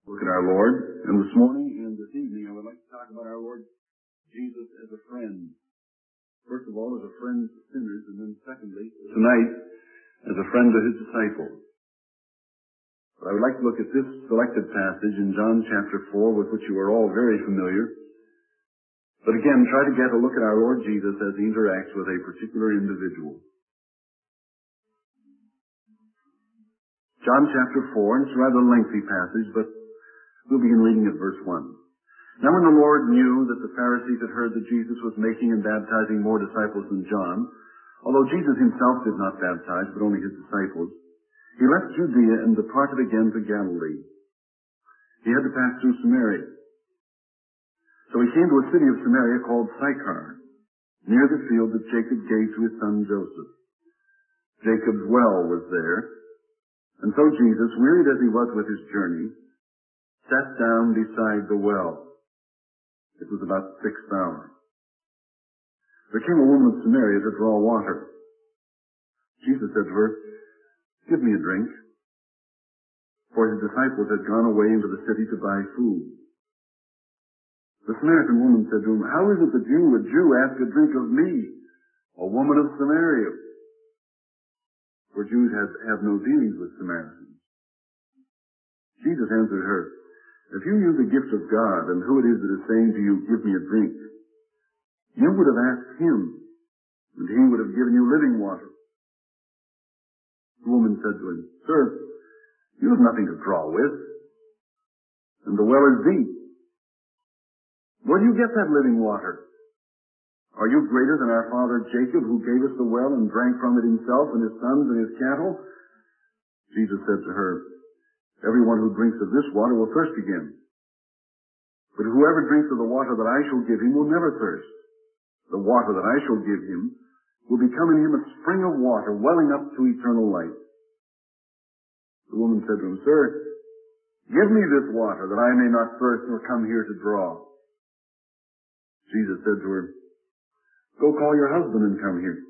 Look at our Lord, and this morning and this evening I would like to talk about our Lord Jesus as a friend. First of all, as a friend to sinners, and then secondly, tonight, as a friend to his disciples. But I would like to look at this selected passage in John chapter 4, with which you are all very familiar. But again, try to get a look at our Lord Jesus as he interacts with a particular individual. John chapter 4, and it's a rather lengthy passage, but we'll begin reading at verse 1. Now when the Lord knew that the Pharisees had heard that Jesus was making and baptizing more disciples than John, although Jesus himself did not baptize, but only his disciples, he left Judea and departed again to Galilee. He had to pass through Samaria. So he came to a city of Samaria called Sychar, near the field that Jacob gave to his son Joseph. Jacob's well was there, and so Jesus, wearied as he was with his journey, sat down beside the well. It was about the 6th hour. There came a woman of Samaria to draw water. Jesus said to her, "Give me a drink." For his disciples had gone away into the city to buy food. The Samaritan woman said to him, "How is it that you, a Jew, ask a drink of me, a woman of Samaria?" For Jews have no dealings with Samaritans. Jesus answered her, "If you knew the gift of God and who it is that is saying to you, 'Give me a drink,' you would have asked him, and he would have given you living water." The woman said to him, "Sir, you have nothing to draw with, and the well is deep. Where do you get that living water? Are you greater than our father Jacob, who gave us the well and drank from it himself and his sons and his cattle?" Jesus said to her, "Everyone who drinks of this water will thirst again. But whoever drinks of the water that I shall give him will never thirst. The water that I shall give him will become in him a spring of water welling up to eternal life." The woman said to him, "Sir, give me this water that I may not thirst nor come here to draw." Jesus said to her, "Go call your husband and come here."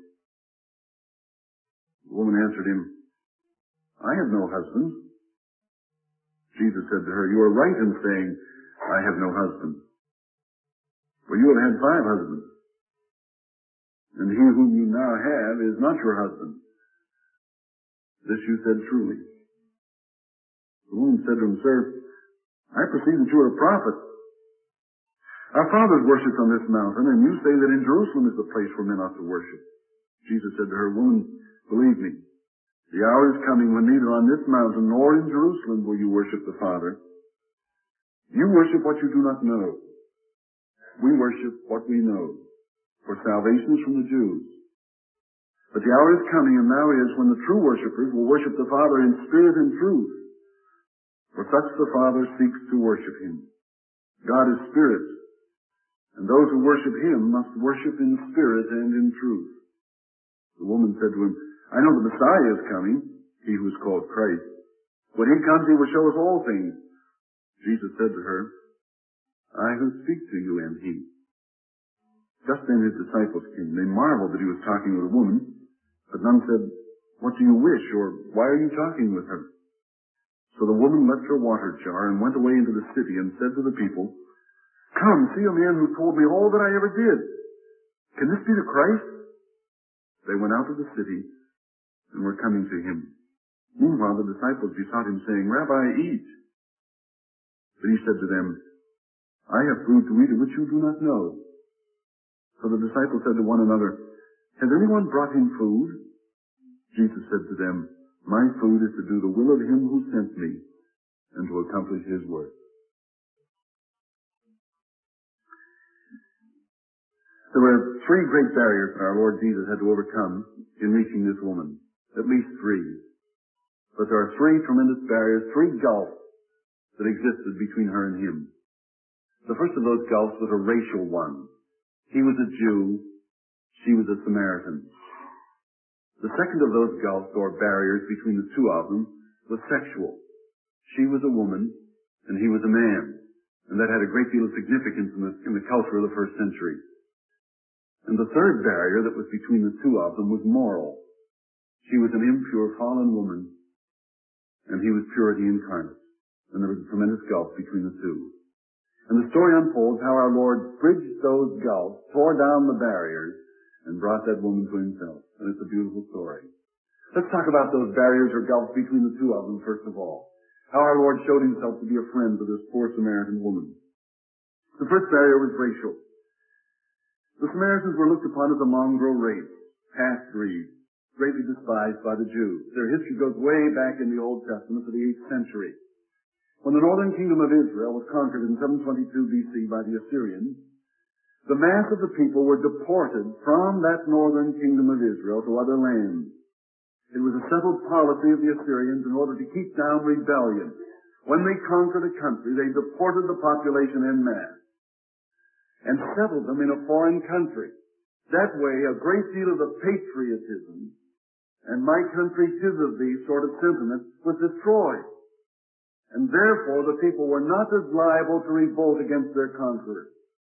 The woman answered him, "I have no husband." Jesus said to her, "You are right in saying, 'I have no husband.' For you have had 5 husbands, and he whom you now have is not your husband. This you said truly." The woman said to him, "Sir, I perceive that you are a prophet. Our fathers worshipped on this mountain, and you say that in Jerusalem is the place where men ought to worship." Jesus said to her, "Woman, believe me, the hour is coming when neither on this mountain nor in Jerusalem will you worship the Father. You worship what you do not know. We worship what we know, for salvation is from the Jews. But the hour is coming, and now is, when the true worshipers will worship the Father in spirit and truth. For such the Father seeks to worship him. God is spirit, and those who worship him must worship in spirit and in truth." The woman said to him, "I know the Messiah is coming, he who is called Christ. When he comes, he will show us all things." Jesus said to her, "I who speak to you am he." Just then his disciples came. They marveled that he was talking with a woman, but none said, "What do you wish?" or "Why are you talking with her?" So the woman left her water jar and went away into the city and said to the people, "Come, see a man who told me all that I ever did. Can this be the Christ?" They went out of the city and were coming to him. Meanwhile the disciples besought him, saying, "Rabbi, eat." But he said to them, "I have food to eat of which you do not know." So the disciples said to one another, "Has anyone brought him food?" Jesus said to them, "My food is to do the will of him who sent me and to accomplish his work." There were 3 great barriers that our Lord Jesus had to overcome in reaching this woman. At least 3. But there are 3 tremendous barriers, 3 gulfs that existed between her and him. The first of those gulfs was a racial one. He was a Jew, she was a Samaritan. The second of those gulfs, or barriers, between the 2 of them was sexual. She was a woman, and he was a man, and that had a great deal of significance in the culture of the first century. And the third barrier that was between the 2 of them was moral. She was an impure, fallen woman, and he was purity incarnate. and there was a tremendous gulf between the two. And the story unfolds how our Lord bridged those gulfs, tore down the barriers, and brought that woman to himself. And it's a beautiful story. Let's talk about those barriers or gulfs between the two of them, first of all. How our Lord showed himself to be a friend to this poor Samaritan woman. The first barrier was racial. The Samaritans were looked upon as a mongrel race, half-breed, greatly despised by the Jews. Their history goes way back in the Old Testament to the 8th century. When the northern kingdom of Israel was conquered in 722 BC by the Assyrians, the mass of the people were deported from that northern kingdom of Israel to other lands. It was a settled policy of the Assyrians in order to keep down rebellion. When they conquered a country, they deported the population en masse and settled them in a foreign country. That way, a great deal of the patriotism and my country 'tis of thee sort of sentiment was destroyed. And therefore, the people were not as liable to revolt against their conquerors.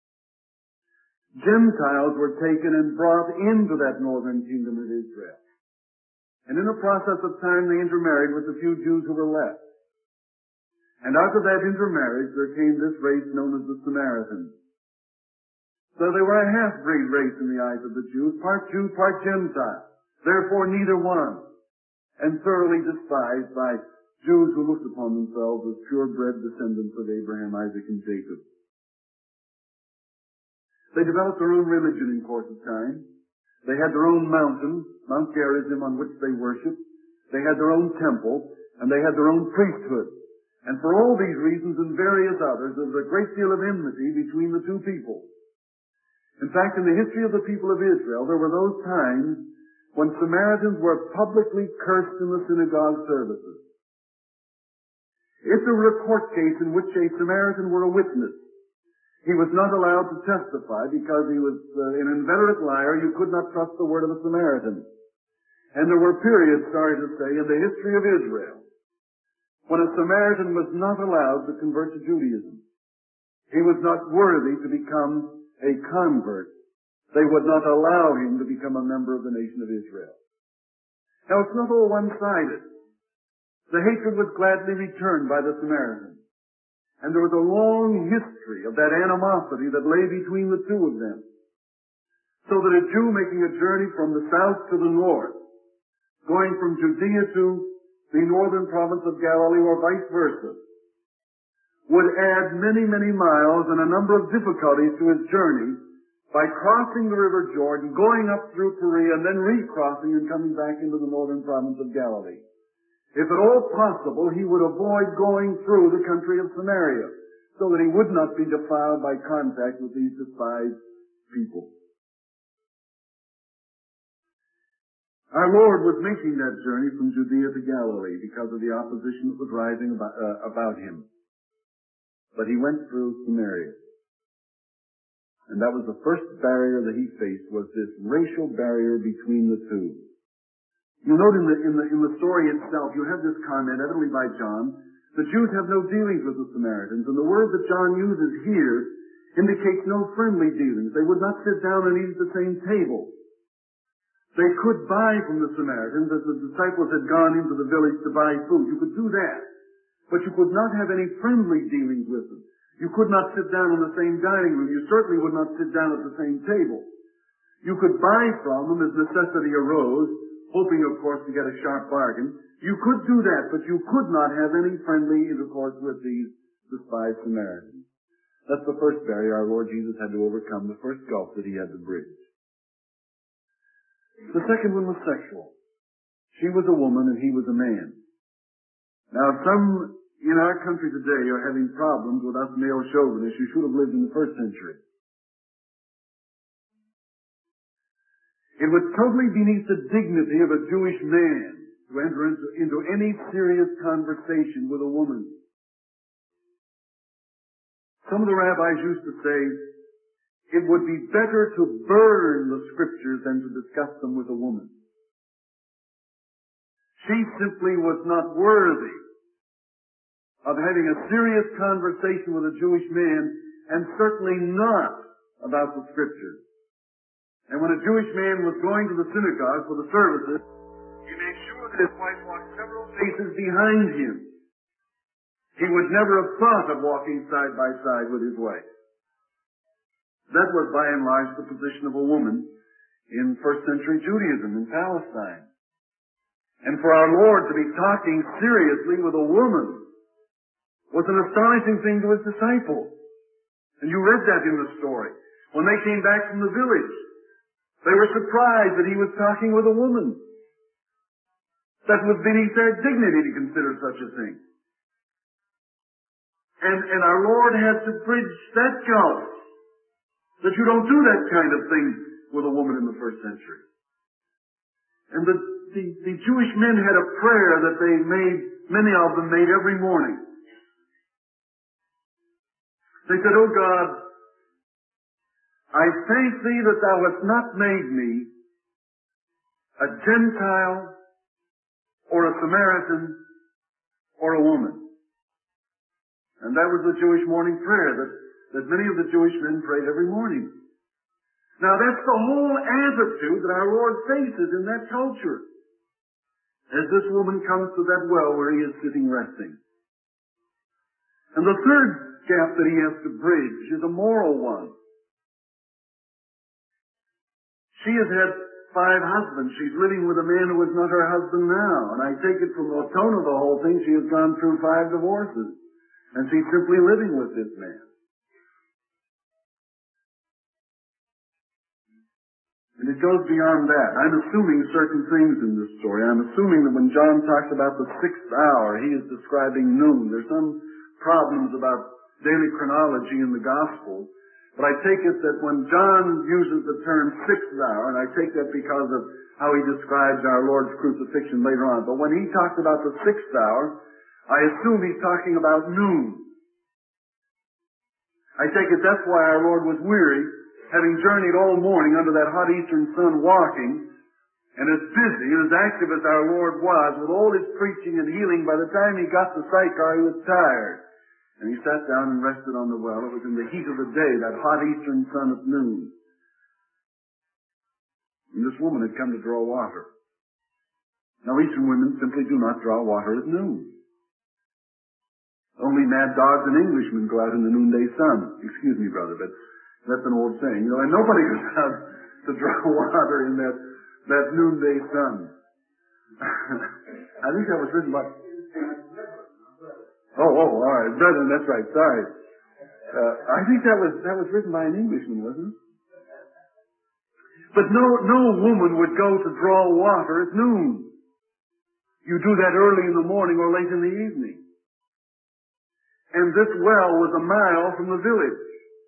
Gentiles were taken and brought into that northern kingdom of Israel. And in the process of time, they intermarried with the few Jews who were left. And out of that intermarriage, there came this race known as the Samaritans. So they were a half-breed race in the eyes of the Jews, part Jew, part Gentile. Therefore, neither one. And thoroughly despised by Jews who looked upon themselves as purebred descendants of Abraham, Isaac, and Jacob. They developed their own religion in course of time. They had their own mountain, Mount Gerizim, on which they worshipped. They had their own temple, and they had their own priesthood. And for all these reasons and various others, there was a great deal of enmity between the two people. In fact, in the history of the people of Israel, there were those times when Samaritans were publicly cursed in the synagogue services. If there were a court case in which a Samaritan were a witness, he was not allowed to testify because he was an inveterate liar. You could not trust the word of a Samaritan. And there were periods, sorry to say, in the history of Israel when a Samaritan was not allowed to convert to Judaism. He was not worthy to become a convert. They would not allow him to become a member of the nation of Israel. Now, it's not all one-sided. The hatred was gladly returned by the Samaritans. And there was a long history of that animosity that lay between the two of them. So that a Jew making a journey from the south to the north, going from Judea to the northern province of Galilee or vice versa, would add many, many miles and a number of difficulties to his journey by crossing the river Jordan, going up through Perea, and then recrossing and coming back into the northern province of Galilee. If at all possible, he would avoid going through the country of Samaria, so that he would not be defiled by contact with these despised people. Our Lord was making that journey from Judea to Galilee because of the opposition that was rising about him. But he went through Samaria. And that was the first barrier that he faced, was this racial barrier between the two. You note in the story itself, you have this comment, evidently by John, the Jews have no dealings with the Samaritans, and the word that John uses here indicates no friendly dealings. They would not sit down and eat at the same table. They could buy from the Samaritans, as the disciples had gone into the village to buy food. You could do that. But you could not have any friendly dealings with them. You could not sit down in the same dining room. You certainly would not sit down at the same table. You could buy from them as necessity arose, hoping, of course, to get a sharp bargain. You could do that, but you could not have any friendly intercourse with these despised Samaritans. That's the first barrier our Lord Jesus had to overcome, the first gulf that he had to bridge. The second one was sexual. She was a woman and he was a man. Now, some in our country today are having problems with us male chauvinists who should have lived in the first century. It was totally beneath the dignity of a Jewish man to enter into any serious conversation with a woman. Some of the rabbis used to say, it would be better to burn the scriptures than to discuss them with a woman. She simply was not worthy of having a serious conversation with a Jewish man, and certainly not about the scriptures. And when a Jewish man was going to the synagogue for the services, he made sure that his wife walked several paces behind him. He would never have thought of walking side by side with his wife. That was by and large the position of a woman in first century Judaism in Palestine. And for our Lord to be talking seriously with a woman was an astonishing thing to his disciples. And you read that in the story. When they came back from the village, they were surprised that he was talking with a woman. That was beneath their dignity to consider such a thing. And our Lord had to bridge that gulf, that you don't do that kind of thing with a woman in the first century. And the Jewish men had a prayer that they made, many of them made every morning. They said, "O God, I thank thee that thou hast not made me a Gentile or a Samaritan or a woman." And that was the Jewish morning prayer that many of the Jewish men prayed every morning. Now that's the whole attitude that our Lord faces in that culture as this woman comes to that well where he is sitting resting. And the third gap that he has to bridge is a moral one. She has had 5 husbands. She's living with a man who is not her husband now. And I take it from the tone of the whole thing, she has gone through 5 divorces. And she's simply living with this man. And it goes beyond that. I'm assuming certain things in this story. I'm assuming that when John talks about the 6th hour, he is describing noon. There's some problems about daily chronology in the Gospels. But I take it that when John uses the term 6th hour, and I take that because of how he describes our Lord's crucifixion later on, but when he talks about the 6th hour, I assume he's talking about noon. I take it that's why our Lord was weary, having journeyed all morning under that hot eastern sun walking, and as busy and as active as our Lord was with all his preaching and healing, by the time he got to Sychar, he was tired. And he sat down and rested on the well. It was in the heat of the day, that hot eastern sun at noon. And this woman had come to draw water. Now, eastern women simply do not draw water at noon. Only mad dogs and Englishmen go out in the noonday sun. Excuse me, brother, but that's an old saying. You know, and nobody goes out to draw water in that noonday sun. I think that was written by... Oh, all right. Brethren, that's right. Sorry. I think that was written by an Englishman, wasn't it? But no woman would go to draw water at noon. You do that early in the morning or late in the evening. And this well was a mile from the village.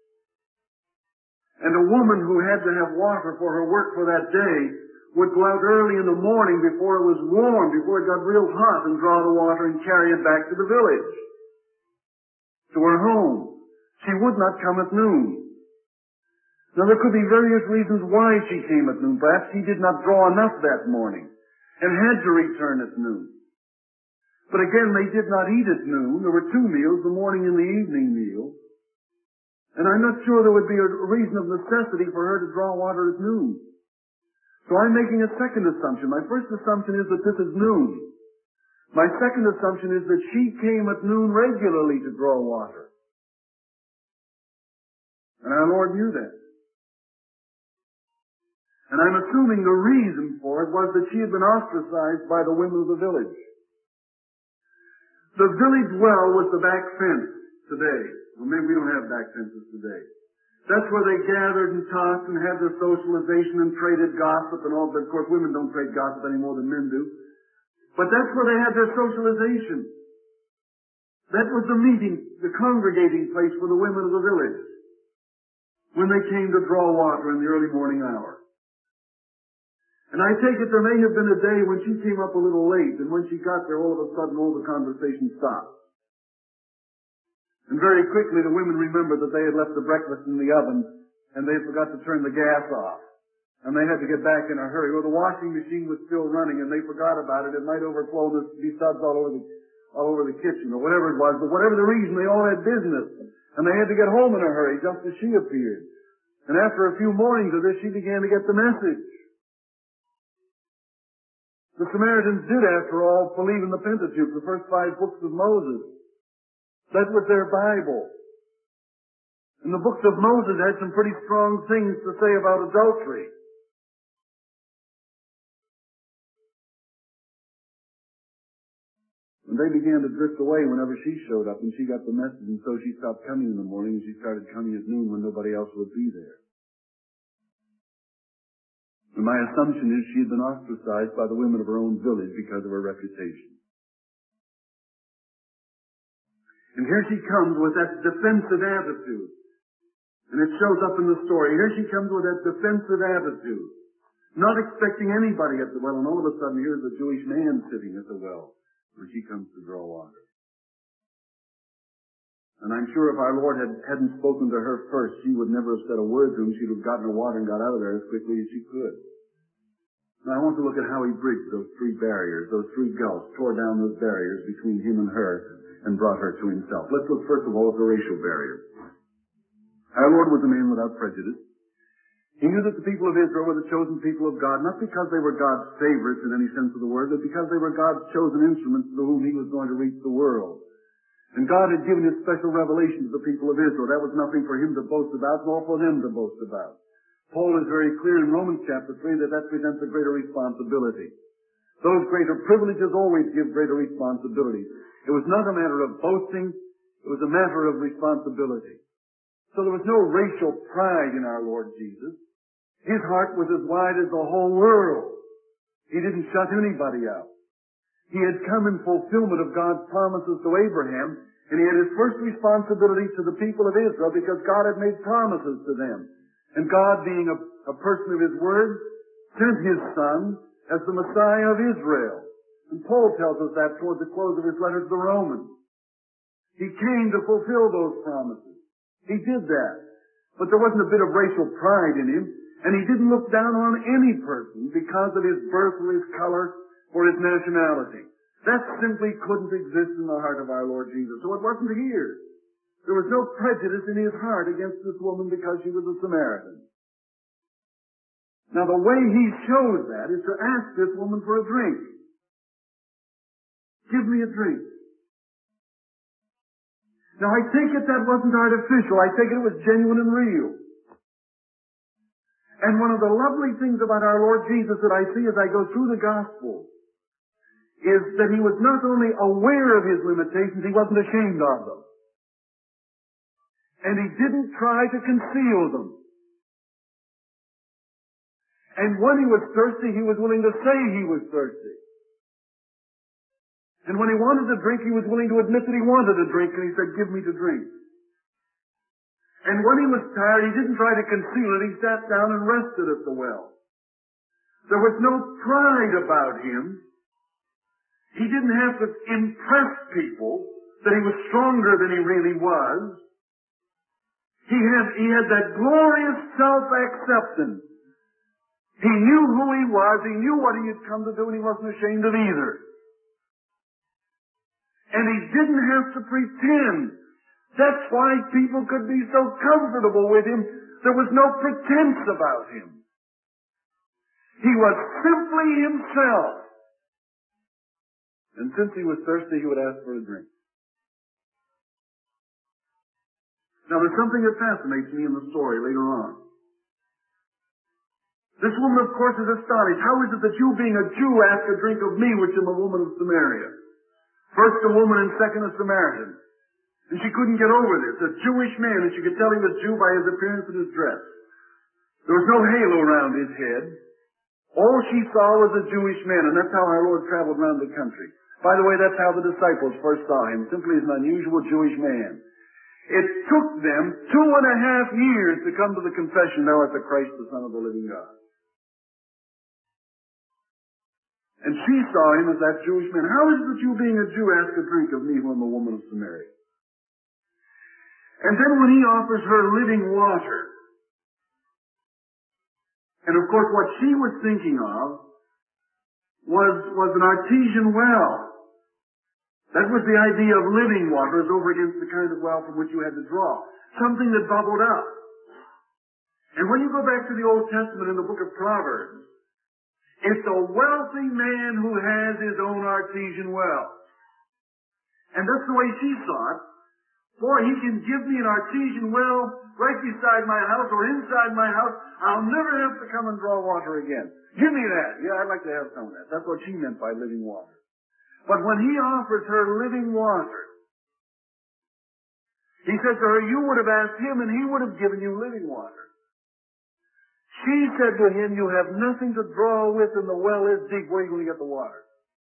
And a woman who had to have water for her work for that day would go out early in the morning before it was warm, before it got real hot, and draw the water and carry it back to the village, to her home. She would not come at noon. Now there could be various reasons why she came at noon. Perhaps she did not draw enough that morning and had to return at noon. But again, they did not eat at noon. There were 2 meals, the morning and the evening meal. And I'm not sure there would be a reason of necessity for her to draw water at noon. So I'm making a second assumption. My first assumption is that this is noon. My second assumption is that she came at noon regularly to draw water. And our Lord knew that. And I'm assuming the reason for it was that she had been ostracized by the women of the village. The village well was the back fence today. Well, maybe we don't have back fences today. That's where they gathered and talked and had their socialization and traded gossip and all. But of course, women don't trade gossip any more than men do. But that's where they had their socialization. That was the meeting, the congregating place for the women of the village when they came to draw water in the early morning hour. And I take it there may have been a day when she came up a little late, and when she got there, all of a sudden all the conversation stopped. And very quickly the women remembered that they had left the breakfast in the oven and they forgot to turn the gas off. And they had to get back in a hurry. Well, the washing machine was still running and they forgot about it. It might overflow and be suds all over the kitchen or whatever it was. But whatever the reason, they all had business. And they had to get home in a hurry just as she appeared. And after a few mornings of this, she began to get the message. The Samaritans did, after all, believe in the Pentateuch, the first 5 books of Moses. That was their Bible. And the books of Moses had some pretty strong things to say about adultery. And they began to drift away whenever she showed up, and she got the message, and so she stopped coming in the morning, and she started coming at noon when nobody else would be there. And my assumption is she had been ostracized by the women of her own village because of her reputation. And here she comes with that defensive attitude. And it shows up in the story. Here she comes with that defensive attitude, not expecting anybody at the well, and all of a sudden here's a Jewish man sitting at the well when she comes to draw water. And I'm sure if our Lord hadn't spoken to her first, she would never have said a word to him. She'd have gotten her water and got out of there as quickly as she could. Now I want to look at how he bridged those three barriers, those three gulfs, tore down those barriers between him and her, and brought her to himself. Let's look first of all at the racial barrier. Our Lord was a man without prejudice. He knew that the people of Israel were the chosen people of God, not because they were God's favorites in any sense of the word, but because they were God's chosen instruments through whom he was going to reach the world. And God had given his special revelation to the people of Israel. That was nothing for him to boast about, nor for them to boast about. Paul is very clear in Romans chapter 3 that presents a greater responsibility. Those greater privileges always give greater responsibilities. It was not a matter of boasting, it was a matter of responsibility. So there was no racial pride in our Lord Jesus. His heart was as wide as the whole world. He didn't shut anybody out. He had come in fulfillment of God's promises to Abraham, and he had his first responsibility to the people of Israel because God had made promises to them. And God, being a person of his word, sent his Son as the Messiah of Israel. And Paul tells us that toward the close of his letter to the Romans. He came to fulfill those promises. He did that. But there wasn't a bit of racial pride in him, and he didn't look down on any person because of his birth or his color or his nationality. That simply couldn't exist in the heart of our Lord Jesus. So it wasn't here. There was no prejudice in his heart against this woman because she was a Samaritan. Now the way he shows that is to ask this woman for a drink. Give me a drink. Now I take it that wasn't artificial. I take it was genuine and real. And one of the lovely things about our Lord Jesus that I see as I go through the Gospel is that he was not only aware of his limitations, he wasn't ashamed of them. And he didn't try to conceal them. And when he was thirsty, he was willing to say he was thirsty. And when he wanted to drink, he was willing to admit that he wanted a drink, and he said, give me to drink. And when he was tired, he didn't try to conceal it. He sat down and rested at the well. There was no pride about him. He didn't have to impress people that he was stronger than he really was. He had that glorious self-acceptance. He knew who he was, he knew what he had come to do, and he wasn't ashamed of either. And he didn't have to pretend. That's why people could be so comfortable with him. There was no pretense about him. He was simply himself. And since he was thirsty, he would ask for a drink. Now there's something that fascinates me in the story later on. This woman, of course, is astonished. How is it that you, being a Jew, ask a drink of me, which am a woman of Samaria? First a woman and second a Samaritan. And she couldn't get over this. A Jewish man, and she could tell he was Jew by his appearance and his dress. There was no halo around his head. All she saw was a Jewish man, and that's how our Lord traveled around the country. By the way, that's how the disciples first saw him, simply as an unusual Jewish man. It took them 2.5 years to come to the confession, thou art the Christ, the Son of the living God. And she saw him as that Jewish man. How is it that you, being a Jew, ask a drink of me who am a woman of Samaria? And then when he offers her living water, and of course what she was thinking of was an artesian well. That was the idea of living water as over against the kind of well from which you had to draw. Something that bubbled up. And when you go back to the Old Testament in the book of Proverbs, it's a wealthy man who has his own artesian well. And that's the way she saw it. Boy, he can give me an artesian well right beside my house or inside my house. I'll never have to come and draw water again. Give me that. Yeah, I'd like to have some of that. That's what she meant by living water. But when he offers her living water, he said to her, you would have asked him and he would have given you living water. She said to him, you have nothing to draw with and the well is deep. Where are you going to get the water?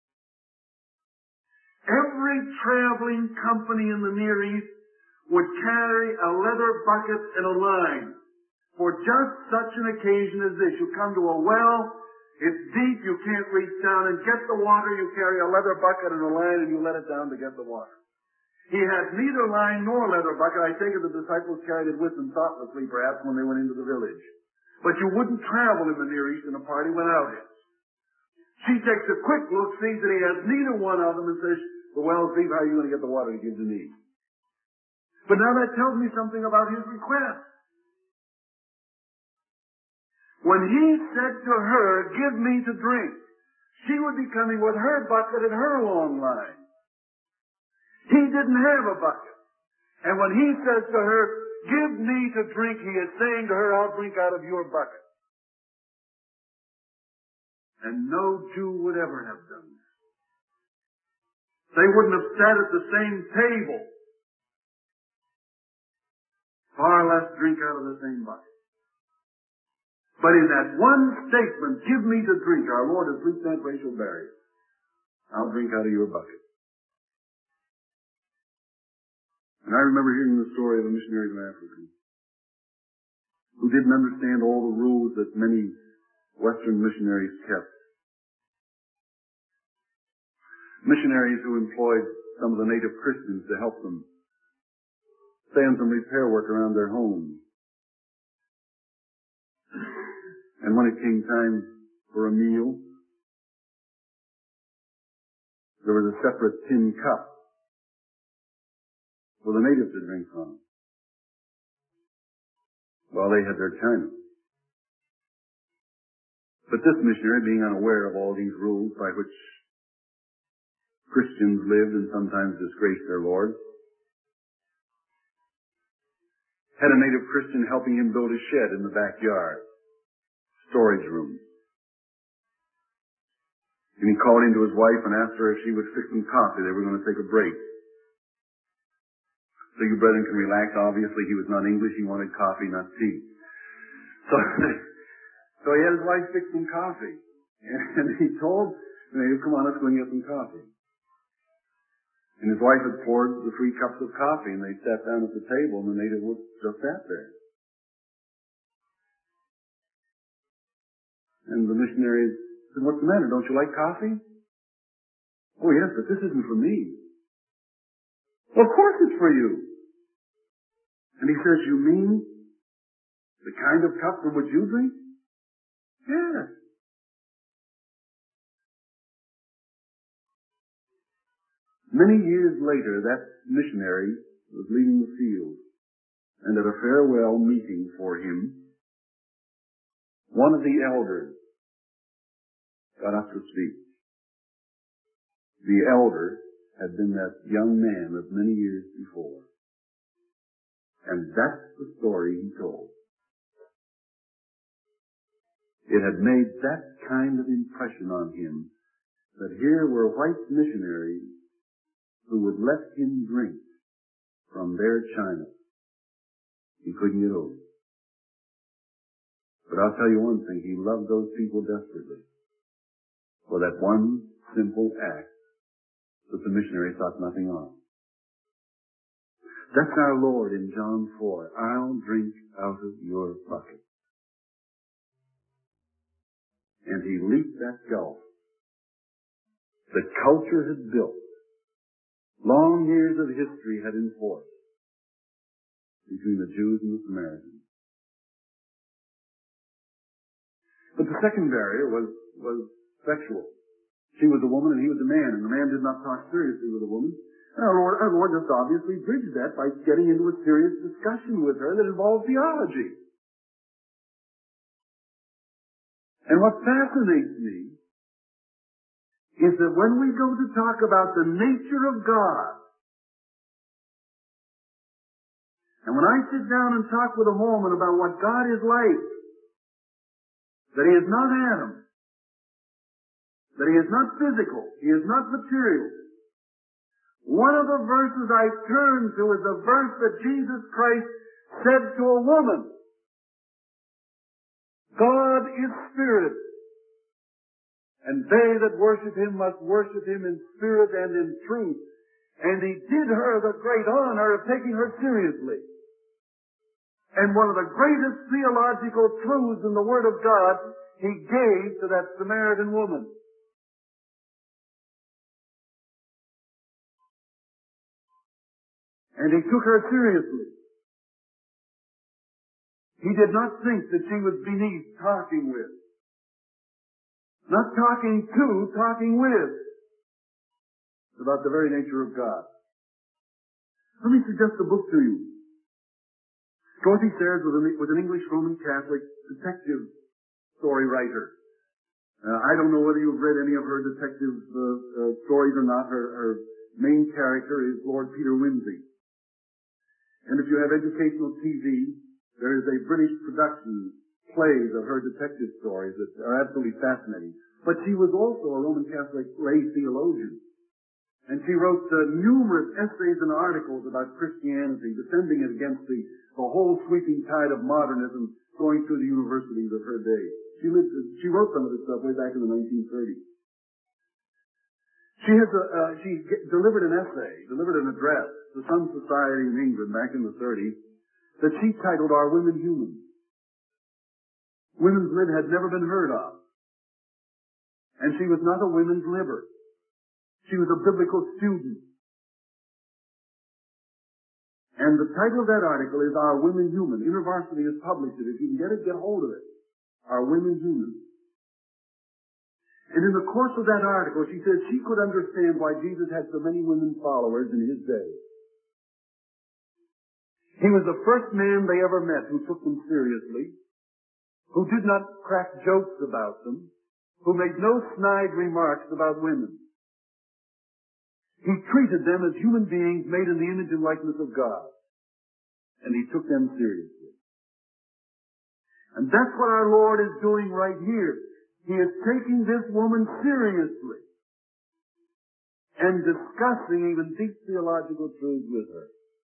Every traveling company in the Near East would carry a leather bucket and a line for just such an occasion as this. You come to a well, it's deep, you can't reach down and get the water, you carry a leather bucket and a line and you let it down to get the water. He had neither line nor leather bucket. I take it the disciples carried it with them thoughtlessly, perhaps, when they went into the village. But you wouldn't travel in the Near East in a party without it. She takes a quick look, sees that he has neither one of them, and says, the well's deep, how are you going to get the water to give to me? But now that tells me something about his request. When he said to her, give me to drink, she would be coming with her bucket and her long line. He didn't have a bucket. And when he says to her, give me to drink, he is saying to her, I'll drink out of your bucket. And no Jew would ever have done that. They wouldn't have sat at the same table. Far less drink out of the same bucket. But in that one statement, give me to drink, our Lord has reached that racial barrier. I'll drink out of your bucket. And I remember hearing the story of a missionary to Africa who didn't understand all the rules that many Western missionaries kept. Missionaries who employed some of the native Christians to help them stay on some repair work around their homes. And when it came time for a meal, there was a separate tin cup for the natives to drink from, while they had their china. But this missionary, being unaware of all these rules by which Christians lived and sometimes disgraced their Lord, had a native Christian helping him build a shed in the backyard, storage room. And he called into his wife and asked her if she would fix some coffee. They were going to take a break. So you brethren can relax. Obviously, he was not English. He wanted coffee, not tea. So he had his wife fix some coffee. And he told the native, come on, let's go and get some coffee. And his wife had poured the 3 cups of coffee, and they sat down at the table, and the native just sat there. And the missionary said, what's the matter? Don't you like coffee? Oh, yes, but this isn't for me. Well, of course it's for you. And he says, you mean the kind of cup from which you drink? Yes. Many years later, that missionary was leaving the field, and at a farewell meeting for him, one of the elders got up to speak. The elder had been that young man of many years before. And that's the story he told. It had made that kind of impression on him that here were white missionaries who would let him drink from their china. He couldn't get over it. But I'll tell you one thing, he loved those people desperately for that one simple act that the missionary thought nothing of. That's our Lord in John 4. I'll drink out of your bucket. And he leaped that gulf that culture had built, long years of history had enforced between the Jews and the Samaritans. But the second barrier was sexual. She was a woman and he was a man, and the man did not talk seriously with the woman. And our Lord just obviously bridged that by getting into a serious discussion with her that involved theology. And what fascinates me is that when we go to talk about the nature of God, And when I sit down and talk with a woman about what God is like, that He is not Adam, that He is not physical, He is not material, one of the verses I turn to is the verse that Jesus Christ said to a woman, God is spirit, and they that worship Him must worship Him in spirit and in truth. And He did her the great honor of taking her seriously. And one of the greatest theological truths in the Word of God He gave to that Samaritan woman. And He took her seriously. He did not think that she was beneath talking with. Not talking to, talking with. It's about the very nature of God. Let me suggest a book to you. Dorothy Sayers was an English Roman Catholic detective story writer. I don't know whether you've read any of her detective stories or not. Her main character is Lord Peter Wimsey. And if you have educational TV, there is a British production plays of her detective stories that are absolutely fascinating. But she was also a Roman Catholic lay theologian. And she wrote numerous essays and articles about Christianity, defending it against the whole sweeping tide of modernism going through the universities of her day. She wrote some of this stuff way back in the 1930s. She delivered an address to some society in England back in the 30s that she titled Are Women Human? Women's lib had never been heard of. And she was not a women's libber. She was a biblical student. And the title of that article is Are Women Human? InterVarsity has published it. If you can get it, get hold of it. Are Women Human? And in the course of that article, she said she could understand why Jesus had so many women followers in His day. He was the first man they ever met who took them seriously, who did not crack jokes about them, who made no snide remarks about women. He treated them as human beings made in the image and likeness of God. And He took them seriously. And that's what our Lord is doing right here. He is taking this woman seriously and discussing even deep theological truths with her.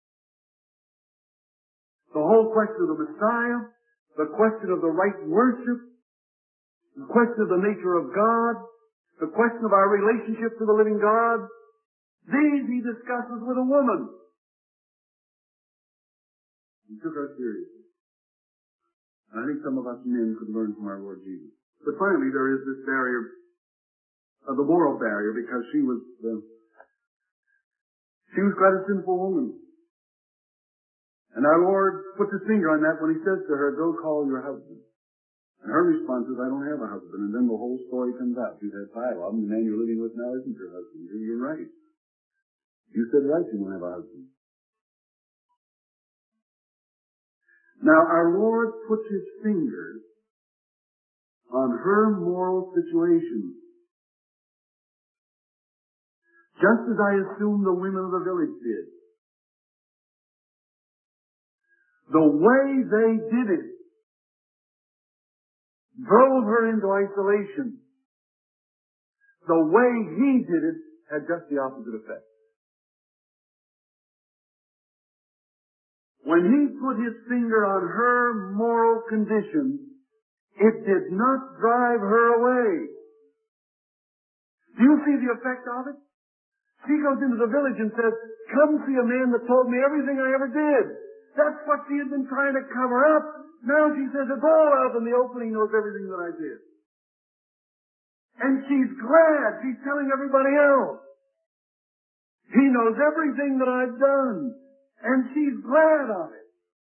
The whole question of the Messiah, the question of the right worship, the question of the nature of God, the question of our relationship to the living God, these He discusses with a woman. He took her seriously. And I think some of us men could learn from our Lord Jesus. But finally, there is this barrier, the moral barrier, because she was quite a sinful woman. And our Lord puts His finger on that when He says to her, go call your husband. And her response is, I don't have a husband. And then the whole story comes out. You've had 5 of them. The man you're living with now isn't your husband. You're right. You said right, you don't have a husband. Now, our Lord puts His fingers on her moral situation, just as I assume the women of the village did. The way they did it drove her into isolation. The way He did it had just the opposite effect. When He put His finger on her moral condition, it did not drive her away. Do you see the effect of it? She goes into the village and says, come see a man that told me everything I ever did. That's what she had been trying to cover up. Now she says it's all out in the open. He knows everything that I did. And she's glad. She's telling everybody else. He knows everything that I've done. And she's glad of it.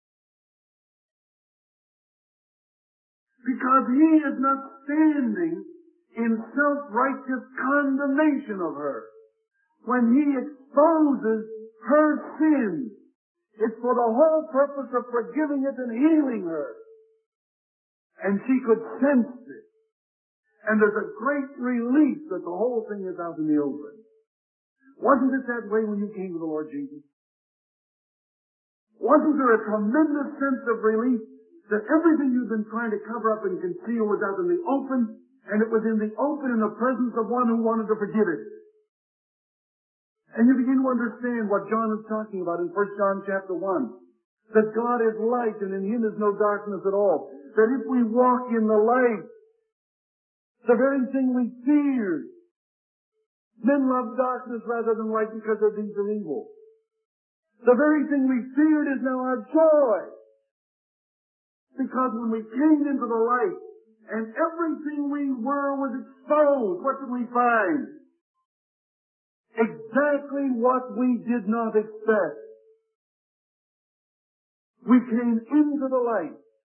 Because He is not standing in self-righteous condemnation of her. When He exposes her sin, it's for the whole purpose of forgiving it and healing her. And she could sense it. And there's a great relief that the whole thing is out in the open. Wasn't it that way when you came to the Lord Jesus? Wasn't there a tremendous sense of relief that everything you'd been trying to cover up and conceal was out in the open, and it was in the open in the presence of one who wanted to forgive it? And you begin to understand what John is talking about in 1 John chapter 1. That God is light and in Him is no darkness at all. That if we walk in the light, the very thing we feared. Men love darkness rather than light because their deeds are evil. The very thing we feared is now our joy. Because when we came into the light and everything we were was exposed, what did we find? Exactly what we did not expect. We came into the light.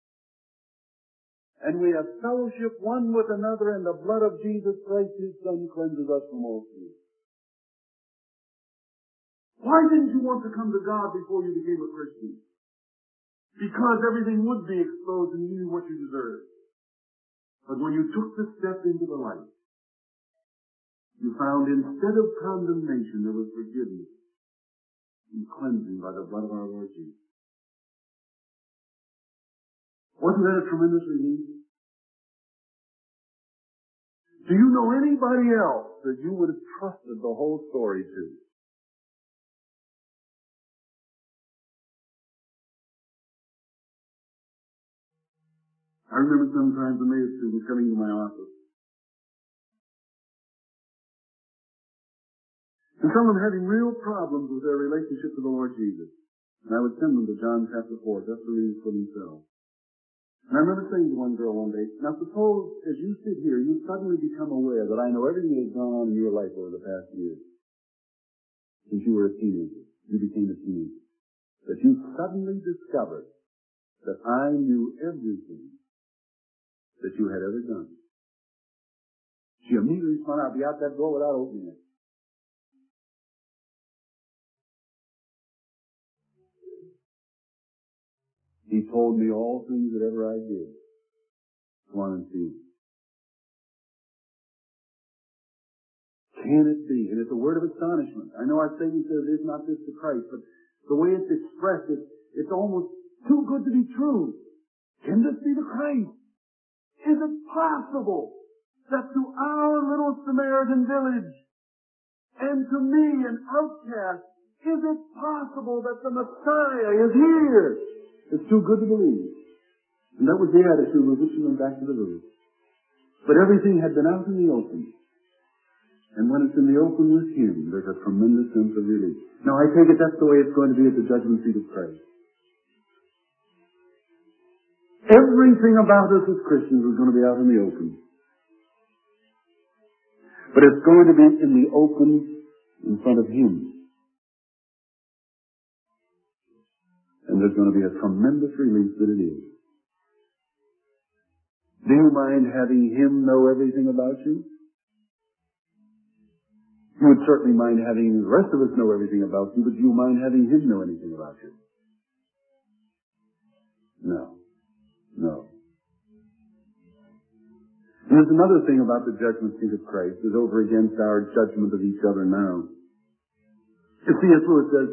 And we have fellowship one with another, and the blood of Jesus Christ, His Son, cleanses us from all sin. Why didn't you want to come to God before you became a Christian? Because everything would be exposed and you knew what you deserved. But when you took the step into the light, you found instead of condemnation, there was forgiveness and cleansing by the blood of our Lord Jesus. Wasn't that a tremendous relief? Do you know anybody else that you would have trusted the whole story to? I remember sometimes a Mayor student coming to my office. And some of them having real problems with their relationship to the Lord Jesus. And I would send them to John chapter 4 just to read it for themselves. And I remember saying to one girl one day, now suppose as you sit here, you suddenly become aware that I know everything that has gone on in your life over the past years. Since you were a teenager, you became a teenager. That you suddenly discovered that I knew everything that you had ever done. She immediately spun out, be out that door without opening it. He told me all things that ever I did. Come on and see. Can it be? And it's a word of astonishment. I know our Savior says it is not this to Christ, but the way it's expressed, it's almost too good to be true. Can this be the Christ? Is it possible that to our little Samaritan village and to me, an outcast, is it possible that the Messiah is here? It's too good to believe. And that was the attitude with which she went back to the village. But everything had been out in the open. And when it's in the open with Him, there's a tremendous sense of relief. Now, I take it that's the way it's going to be at the judgment seat of Christ. Everything about us as Christians is going to be out in the open. But it's going to be in the open in front of Him. And there's going to be a tremendous relief that it is. Do you mind having Him know everything about you? You would certainly mind having the rest of us know everything about you, but do you mind having Him know anything about you? No. No. And there's another thing about the judgment seat of Christ is over against our judgment of each other now. C.S. Lewis says,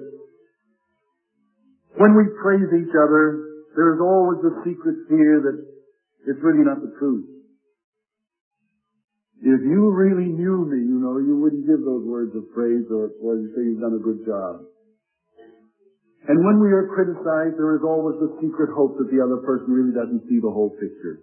when we praise each other, there is always the secret fear that it's really not the truth. If you really knew me, you know, you wouldn't give those words of praise or you say you've done a good job. And when we are criticized, there is always the secret hope that the other person really doesn't see the whole picture.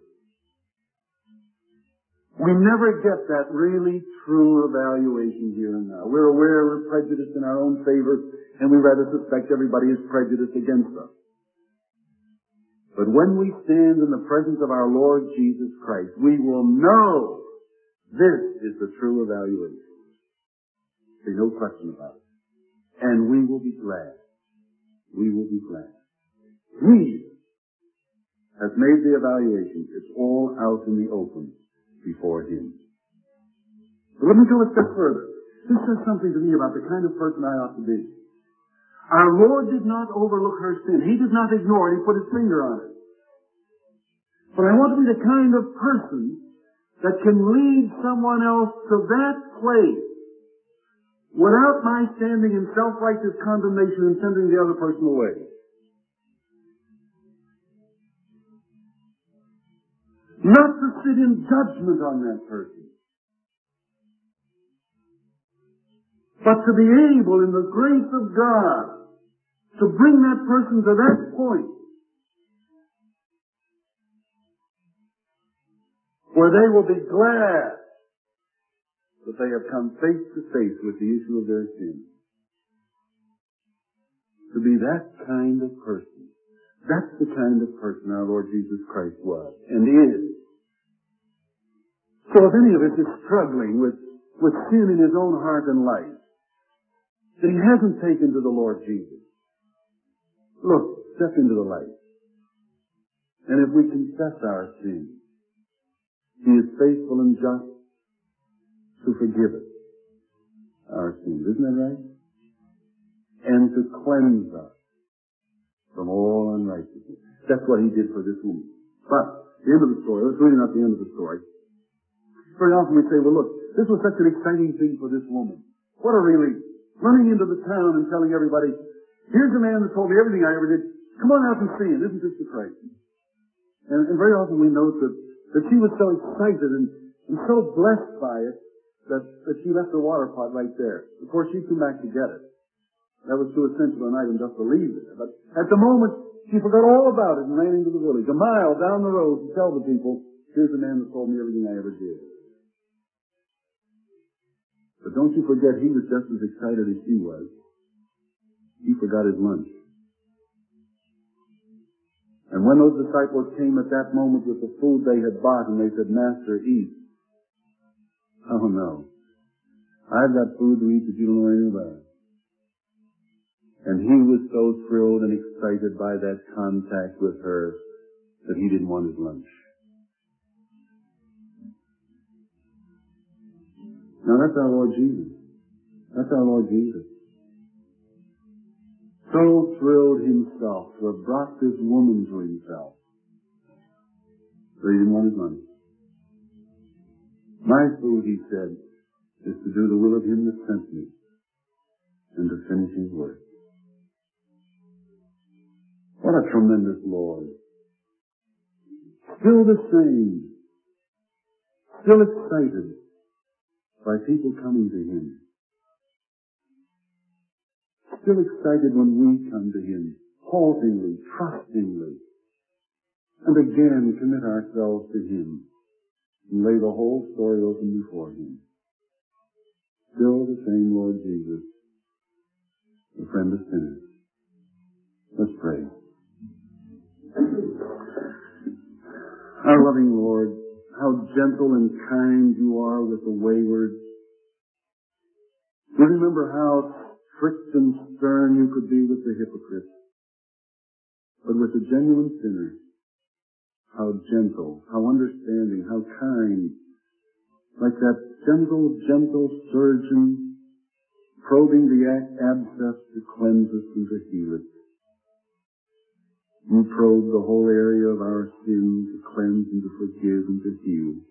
We never get that really true evaluation here and now. We're aware we're prejudiced in our own favor, and we rather suspect everybody is prejudiced against us. But when we stand in the presence of our Lord Jesus Christ, we will know this is the true evaluation. There's no question about it. And we will be glad. We will be glad. He has made the evaluation. It's all out in the open before Him. But let me go a step further. This says something to me about the kind of person I ought to be. Our Lord did not overlook her sin. He did not ignore it. He put His finger on it. But I want to be the kind of person that can lead someone else to that place without my standing in self-righteous condemnation and sending the other person away. Not to sit in judgment on that person, but to be able, in the grace of God, to bring that person to that point where they will be glad that they have come face to face with the issue of their sin. To be that kind of person. That's the kind of person our Lord Jesus Christ was and is. So if any of us is struggling with sin in his own heart and life, that he hasn't taken to the Lord Jesus, look, step into the light. And if we confess our sin, he is faithful and just to forgive us our sins. Isn't that right? And to cleanse us from all unrighteousness. That's what he did for this woman. But, the end of the story, that's really not the end of the story. Very often we say, well look, this was such an exciting thing for this woman. What a relief. Running into the town and telling everybody, here's a man that told me everything I ever did. Come on out and see him. Isn't this the Christ? And very often we note that she was so excited and so blessed by it that she left her water pot right there. Of course, she'd come back to get it. That was too essential an item just to leave there. But at the moment, she forgot all about it and ran into the village, a mile down the road, to tell the people, here's the man that told me everything I ever did. But don't you forget, he was just as excited as she was. He forgot his lunch. And when those disciples came at that moment with the food they had bought and they said, Master, eat. Oh no. I've got food to eat that you don't know anything about. And he was so thrilled and excited by that contact with her that he didn't want his lunch. Now that's our Lord Jesus. That's our Lord Jesus. So thrilled himself to have brought this woman to himself that he didn't want his lunch. My food, he said, is to do the will of him that sent me and to finish his work. What a tremendous Lord. Still the same. Still excited by people coming to him. Still excited when we come to him, haltingly, trustingly, and again commit ourselves to him and lay the whole story open before him. Still the same Lord Jesus, the friend of sinners. Let's pray. Our loving Lord, how gentle and kind you are with the wayward. We remember how strict and stern you could be with the hypocrite. But with the genuine sinner, how gentle, how understanding, how kind. Like that gentle surgeon probing the abscess to cleanse us and to heal it. You probe the whole area of our sin to cleanse and to forgive and to heal.